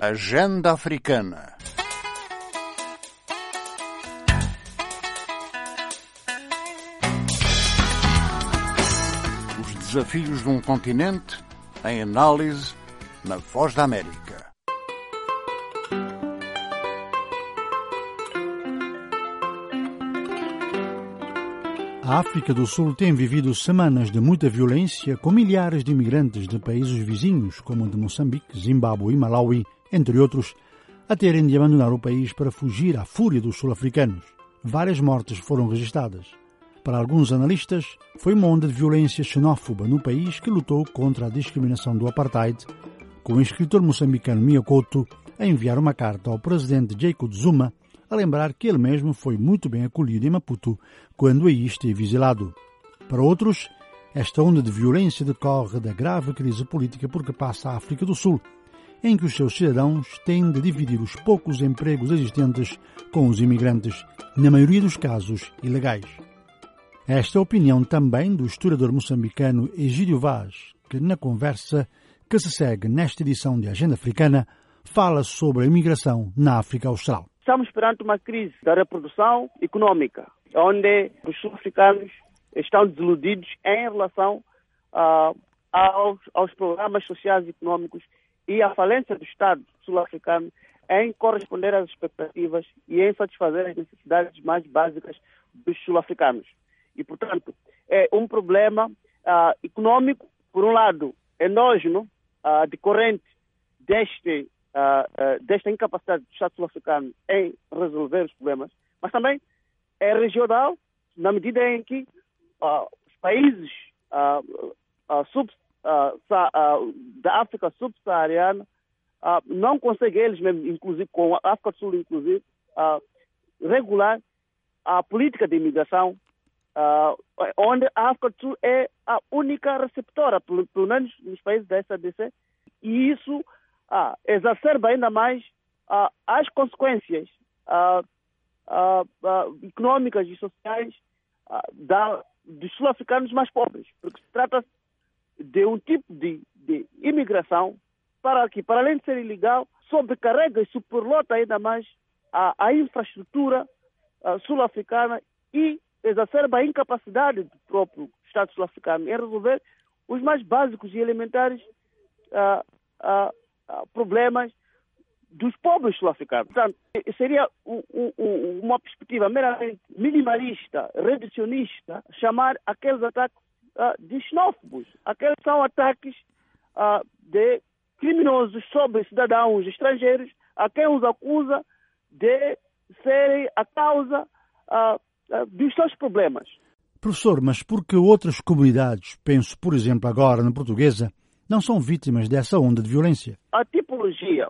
Agenda Africana. Os desafios de um continente em análise na Voz da América. A África do Sul tem vivido semanas de muita violência, com milhares de imigrantes de países vizinhos, como de Moçambique, Zimbábue e Malawi, entre outros, a terem de abandonar o país para fugir à fúria dos sul-africanos. Várias mortes foram registadas. Para alguns analistas, foi uma onda de violência xenófoba no país que lutou contra a discriminação do apartheid, com o escritor moçambicano Mia Couto a enviar uma carta ao presidente Jacob Zuma a lembrar que ele mesmo foi muito bem acolhido em Maputo quando aí esteve exilado. Para outros, esta onda de violência decorre da grave crise política por que passa a África do Sul, em que os seus cidadãos têm de dividir os poucos empregos existentes com os imigrantes, na maioria dos casos ilegais. Esta é a opinião também do historiador moçambicano Egídio Vaz, que na conversa que se segue nesta edição de Agenda Africana fala sobre a imigração na África Austral. Estamos perante uma crise da reprodução econômica, onde os sul-africanos estão desiludidos em relação aos programas sociais e econômicos e à falência do Estado sul-africano em corresponder às expectativas e em satisfazer as necessidades mais básicas dos sul-africanos. E, portanto, é um problema econômico, por um lado, endógeno, decorrente desta incapacidade do Estado sul-africano em resolver os problemas, mas também é regional, na medida em que os países da África subsaariana não conseguem eles mesmos, inclusive com a África do Sul, inclusive, regular a política de imigração, onde a África do Sul é a única receptora, pelo menos nos países da SADC, e isso exacerba ainda mais as consequências econômicas e sociais dos sul-africanos mais pobres, porque se trata de um tipo de imigração que, para além de ser ilegal, sobrecarrega e superlota ainda mais a infraestrutura sul-africana e exacerba a incapacidade do próprio Estado sul-africano em resolver os mais básicos e elementares problemas dos pobres sul-africanos. Portanto, seria uma perspectiva meramente minimalista, reducionista, chamar aqueles ataques de xenófobos. Aqueles são ataques de criminosos sobre cidadãos estrangeiros, a quem os acusa de serem a causa dos seus problemas. Professor, mas por que outras comunidades, penso por exemplo agora na portuguesa, não são vítimas dessa onda de violência? A tipologia,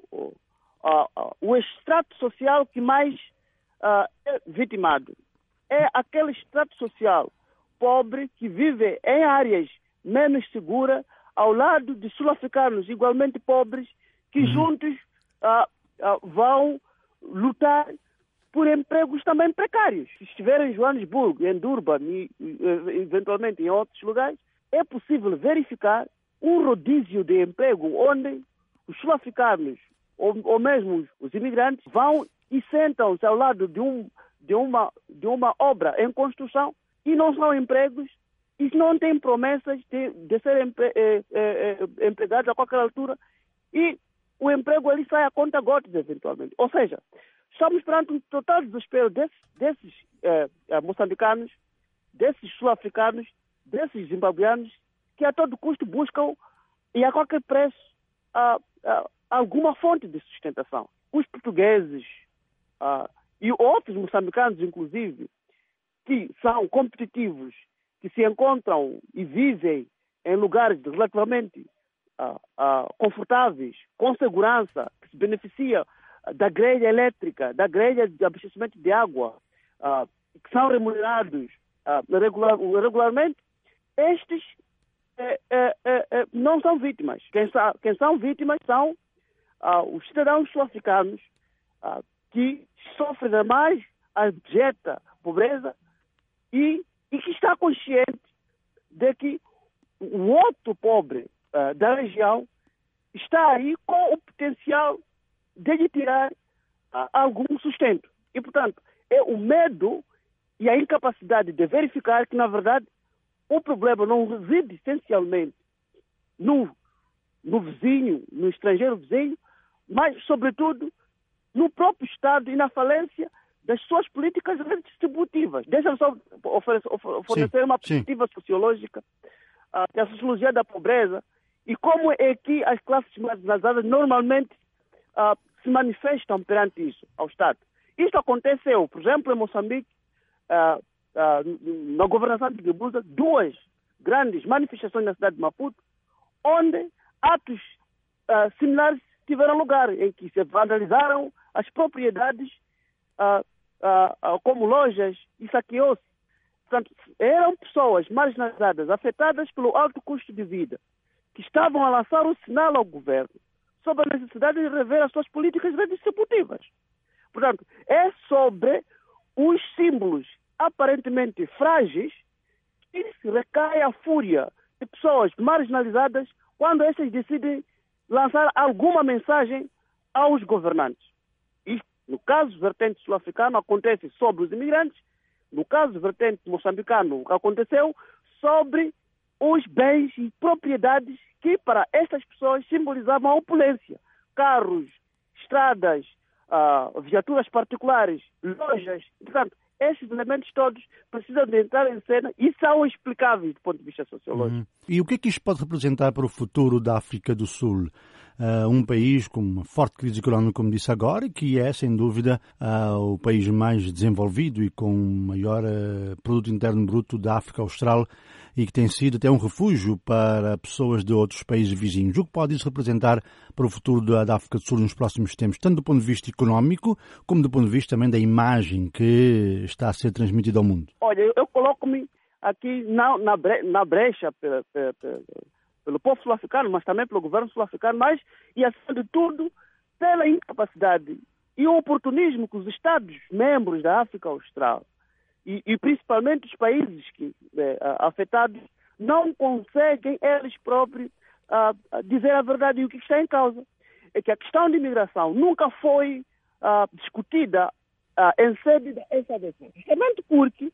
o extrato social que mais é vitimado é aquele extrato social pobre que vive em áreas menos seguras, ao lado de sul-africanos igualmente pobres, que juntos vão lutar por empregos também precários. Se estiver em Joanesburgo, em Durban e eventualmente em outros lugares, é possível verificar um rodízio de emprego onde os sul-africanos ou mesmo os imigrantes vão e sentam-se ao lado de uma obra em construção e não são empregos e não têm promessas de serem empregados a qualquer altura e o emprego ali sai a conta gotas eventualmente. Ou seja, estamos perante um total desespero desses moçambicanos, desses sul-africanos, desses zimbabueanos que a todo custo buscam e a qualquer preço alguma fonte de sustentação. Os portugueses e outros moçambicanos, inclusive, que são competitivos, que se encontram e vivem em lugares relativamente confortáveis, com segurança, que se beneficia da grelha elétrica, da grelha de abastecimento de água, que são remunerados regularmente, estes não são vítimas. Quem são vítimas são os cidadãos sul-africanos que sofrem da mais abjeta pobreza e que está consciente de que o outro pobre da região está aí com o potencial de lhe tirar algum sustento. E, portanto, é o medo e a incapacidade de verificar que, na verdade, o problema não reside essencialmente no vizinho, no estrangeiro vizinho, mas, sobretudo, no próprio Estado e na falência das suas políticas redistributivas. Deixa-me só fornecer uma perspectiva sociológica da sociologia da pobreza e como é que as classes marginalizadas normalmente se manifestam perante isso, ao Estado. Isto aconteceu, por exemplo, em Moçambique, na governação de Guebuza, 2 grandes manifestações na cidade de Maputo, onde atos similares tiveram lugar, em que se vandalizaram as propriedades como lojas e saqueou-se. Portanto, eram pessoas marginalizadas, afetadas pelo alto custo de vida, que estavam a lançar um sinal ao governo sobre a necessidade de rever as suas políticas redistributivas. Portanto, é sobre os símbolos aparentemente frágeis que se recai a fúria de pessoas marginalizadas quando essas decidem lançar alguma mensagem aos governantes. Isto, no caso vertente sul-africano, acontece sobre os imigrantes. No caso vertente moçambicano, aconteceu sobre os bens e propriedades que para estas pessoas simbolizavam a opulência. Carros, estradas, viaturas particulares, lojas. Portanto, esses elementos todos precisam de entrar em cena e são explicáveis do ponto de vista sociológico. E o que é que isto pode representar para o futuro da África do Sul? Um país com uma forte crise económica, como disse agora, que é, sem dúvida, o país mais desenvolvido e com maior produto interno bruto da África Austral e que tem sido até um refúgio para pessoas de outros países vizinhos. O que pode isso representar para o futuro da África do Sul nos próximos tempos, tanto do ponto de vista económico, como do ponto de vista também da imagem que está a ser transmitida ao mundo? Olha, eu coloco-me aqui na brecha pelo povo sul-africano, mas também pelo governo sul-africano, mas, e acima de tudo, pela incapacidade e o oportunismo que os Estados-membros da África Austral e principalmente os países afetados não conseguem eles próprios dizer a verdade e o que está em causa. É que a questão de imigração nunca foi discutida em sede da SADC, justamente porque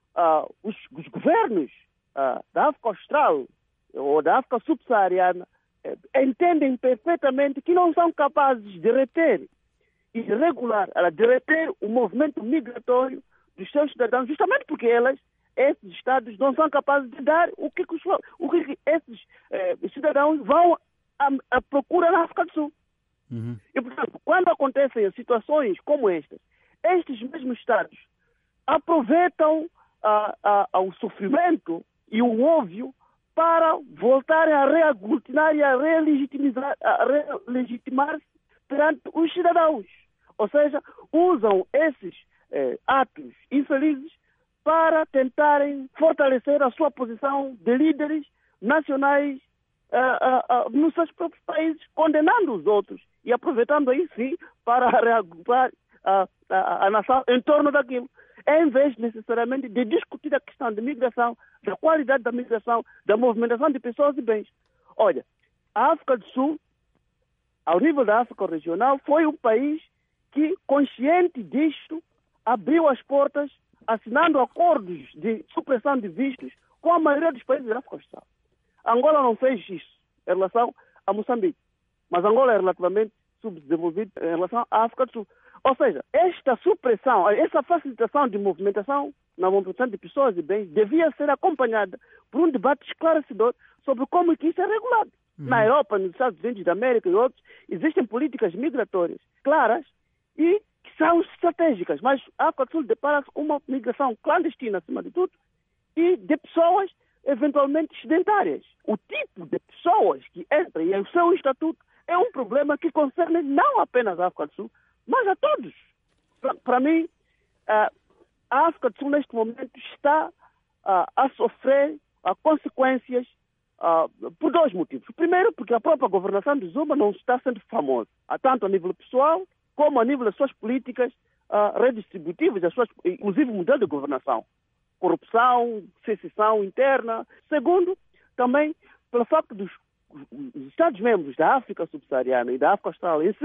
os governos da África Austral ou da África subsaariana entendem perfeitamente que não são capazes de reter e regular, de reter o movimento migratório dos seus cidadãos, justamente porque esses Estados não são capazes de dar o que esses cidadãos vão à procura na África do Sul. Uhum. E, portanto, quando acontecem situações como estas, estes mesmos Estados aproveitam o sofrimento e o óbvio para voltarem a reaglutinar e a relegitimar-se perante os cidadãos. Ou seja, usam esses atos infelizes para tentarem fortalecer a sua posição de líderes nacionais nos seus próprios países, condenando os outros e aproveitando aí sim para reagrupar a nação em torno daquilo, em vez necessariamente de discutir a questão de migração, da qualidade da migração, da movimentação de pessoas e bens. Olha, a África do Sul, ao nível da África regional, foi um país que, consciente disto, abriu as portas, assinando acordos de supressão de vistos com a maioria dos países da África Austral. Angola não fez isso em relação a Moçambique, mas Angola é relativamente subdesenvolvido em relação à África do Sul. Ou seja, esta supressão, essa facilitação de movimentação na movimentação de pessoas e bens devia ser acompanhada por um debate esclarecedor sobre como que isso é regulado. Na Europa, nos Estados Unidos da América e outros, existem políticas migratórias claras e que são estratégicas, mas a África do Sul depara-se com uma migração clandestina, acima de tudo, e de pessoas eventualmente sedentárias. O tipo de pessoas que entram e o seu estatuto é um problema que concerne não apenas a África do Sul, mas a todos. Para mim, a África do Sul, neste momento, está a sofrer consequências por 2 motivos. Primeiro, porque a própria governação de Zuma não está sendo famosa, tanto a nível pessoal, como a nível das suas políticas redistributivas, inclusive o modelo de governação. Corrupção, secessão interna. Segundo, também pelo facto dos Estados-membros da África subsaariana e da África Austral em si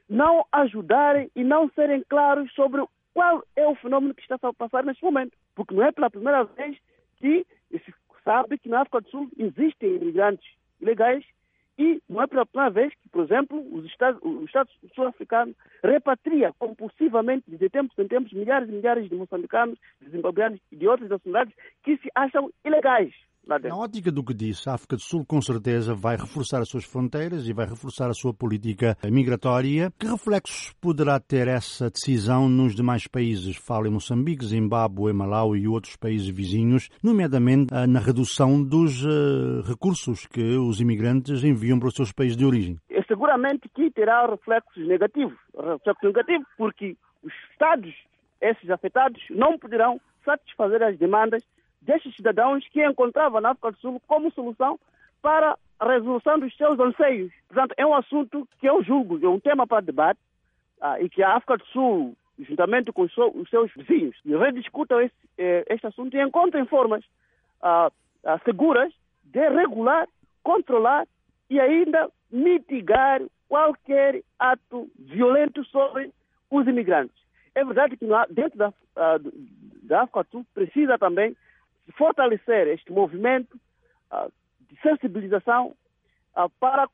não ajudarem e não serem claros sobre qual é o fenômeno que está a passar neste momento. Porque não é pela primeira vez que se sabe que na África do Sul existem imigrantes ilegais e não é pela primeira vez que, por exemplo, os Estados sul-africanos repatria compulsivamente, de tempos em tempos, milhares e milhares de moçambicanos, de zimbabueanos e de outras nacionalidades que se acham ilegais. Na ótica do que disse, a África do Sul com certeza vai reforçar as suas fronteiras e vai reforçar a sua política migratória. Que reflexos poderá ter essa decisão nos demais países? Falo em Moçambique, Zimbábue, Malawi e outros países vizinhos, nomeadamente na redução dos recursos que os imigrantes enviam para os seus países de origem. Seguramente que terá reflexos negativos, porque os Estados, esses afetados, não poderão satisfazer as demandas destes cidadãos que encontravam na África do Sul como solução para a resolução dos seus anseios. Portanto, é um assunto que eu julgo, é um tema para debate e que a África do Sul, juntamente com os seus vizinhos, rediscutam este assunto e encontrem formas seguras de regular, controlar e ainda mitigar qualquer ato violento sobre os imigrantes. É verdade que dentro da África do Sul precisa também fortalecer este movimento de sensibilização para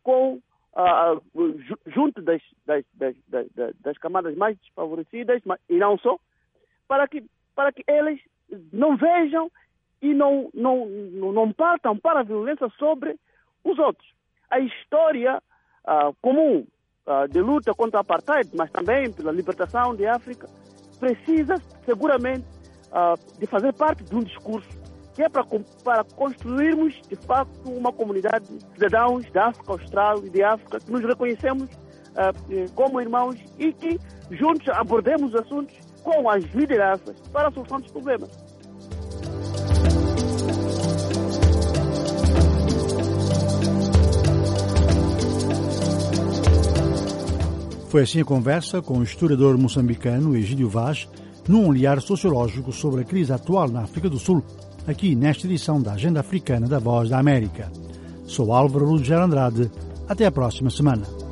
junto das camadas mais desfavorecidas, e não só, para que eles não vejam e não partam para a violência sobre os outros. A história comum de luta contra o apartheid, mas também pela libertação de África, precisa seguramente de fazer parte de um discurso que é para construirmos, de facto, uma comunidade de cidadãos da África Austral e de África que nos reconhecemos como irmãos e que juntos abordemos os assuntos com as lideranças para a solução dos problemas. Foi assim a conversa com o historiador moçambicano Egídio Vaz, num olhar sociológico sobre a crise atual na África do Sul, aqui nesta edição da Agenda Africana da Voz da América. Sou Álvaro Lugero Andrade. Até a próxima semana.